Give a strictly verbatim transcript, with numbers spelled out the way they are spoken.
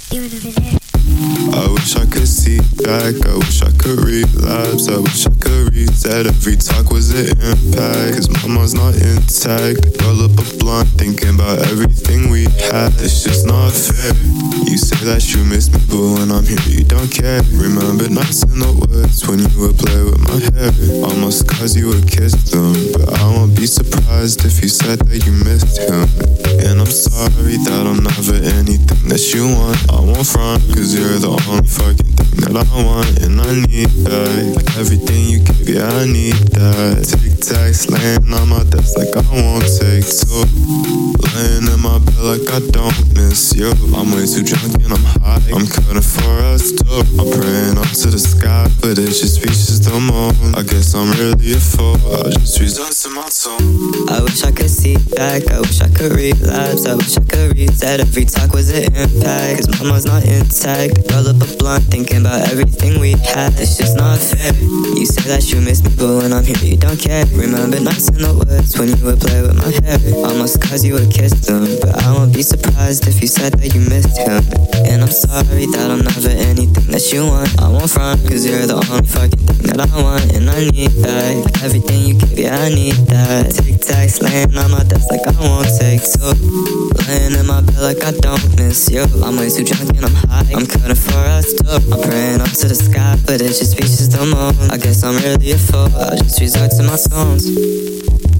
Even over there. I wish I could see back, I wish I could relapse, I wish I could reset. Every talk was an impact, cause mama's not intact. Roll up a blunt, thinking about everything we had. It's just not fair. You say that you miss me, but when I'm here you don't care. Remember nights in the woods when you would play with my hair. Almost cause you would kiss them, but I won't be surprised if you said that you missed him. And I'm sorry that I'm never anything that you want. I won't front, cause you're the only fucking thing that I want. And I need that. Everything you give, yeah, I need that. Tic-tac, laying on my desk like I won't take two. Laying in my bed like I don't miss you. I'm way too drunk and I'm high, I'm cutting for us too. I'm praying up to the sky, but it just reaches the moon. I guess I'm really a fool, I just resort to my tone. I wish I could see back, I wish I could relapse, I wish I could reset. Every talk was an impact, cause mama's not intact. Roll up a blunt, thinking about everything we had. It's just not fair. You say that you miss me, but when I'm here you don't care. Remember nights in the woods when you would play with my hair. Almost cause you would kiss them, but I won't be surprised if you said that you missed him. And I'm sorry that I'm never anything that you want. I won't front, cause you're the only fucking thing that I want. And I need that. Everything you give, yeah, I need that. Tic-tac, slaying on my desk like I won't take two. Laying in my bed like I don't miss you. I'm way too drunk and I'm high, I'm cutting for us too. I'm praying up to the sky, but it just reaches the moon. I guess I'm really a fool, I just resort to my songs.